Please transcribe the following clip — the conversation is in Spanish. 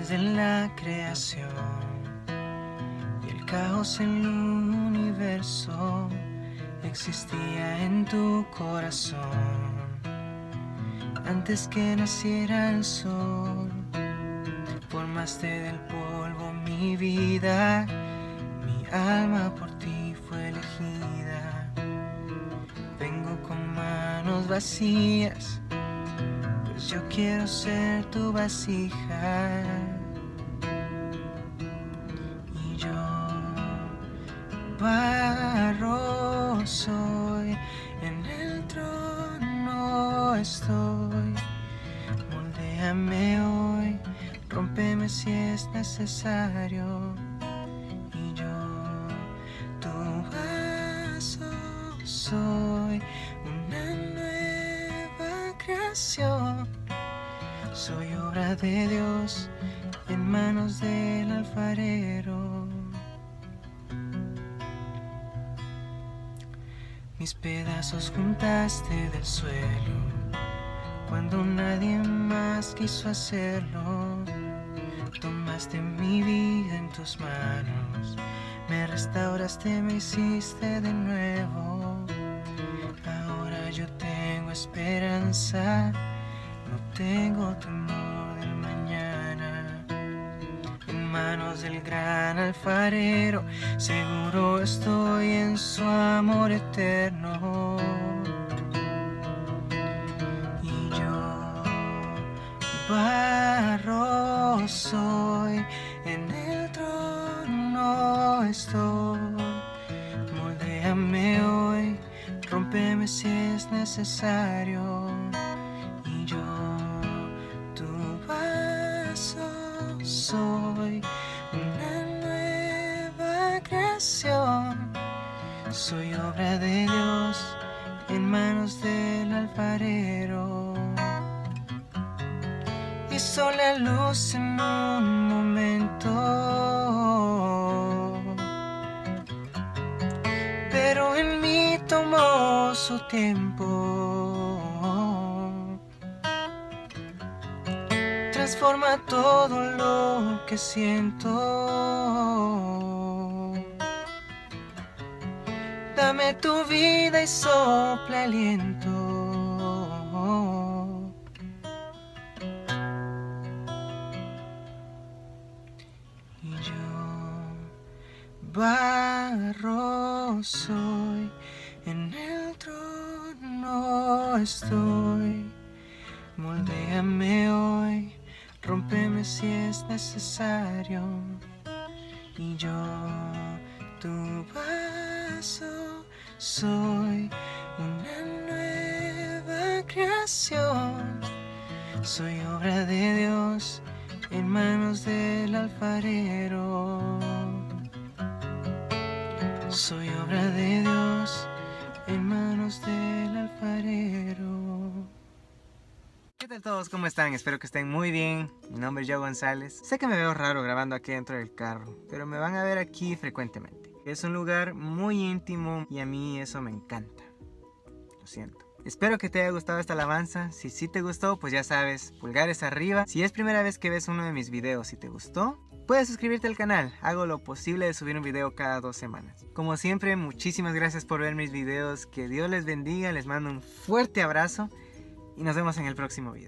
Desde la creación y el caos en el universo existía en tu corazón. Antes que naciera el sol, formaste del polvo mi vida, mi alma por ti fue elegida. Vengo con manos vacías, pues yo quiero ser tu vasija. Y yo barro soy, en el trono estoy. Moldéame hoy, rómpeme si es necesario. Y yo tu vaso soy, una nueva creación. Soy obra de Dios en manos del alfarero. Mis pedazos juntaste del suelo cuando nadie más quiso hacerlo. Tomaste mi vida en tus manos, me restauraste, me hiciste de nuevo. Ahora yo tengo esperanza, no tengo temor del mañana. En manos del gran alfarero, seguro estoy en su amor eterno. Y yo barro soy, en el trono estoy. Moldéame hoy, rómpeme si es necesario. Y yo tu vaso soy, una nueva creación. Soy obra de Dios en manos del alfarero. Hizo la luz en un momento, pero en mí tomó su tiempo. Transforma todo lo que siento. Dame tu vida y sopla aliento. Y yo barro soy, en el trono estoy. Moldéame hoy, rómpeme si es necesario. Y yo tu vaso soy, una nueva creación. Soy obra de Dios en manos del alfarero. Soy obra de Dios en manos del alfarero. ¿Qué tal todos? ¿Cómo están? Espero que estén muy bien. Mi nombre es Joe González. Sé que me veo raro grabando aquí dentro del carro, pero me van a ver aquí frecuentemente. Es un lugar muy íntimo y a mí eso me encanta. Lo siento. Espero que te haya gustado esta alabanza. Si sí te gustó, pues ya sabes, pulgares arriba. Si es primera vez que ves uno de mis videos y te gustó, puedes suscribirte al canal. Hago lo posible de subir un video cada 2 semanas. Como siempre, muchísimas gracias por ver mis videos. Que Dios les bendiga. Les mando un fuerte abrazo y nos vemos en el próximo video.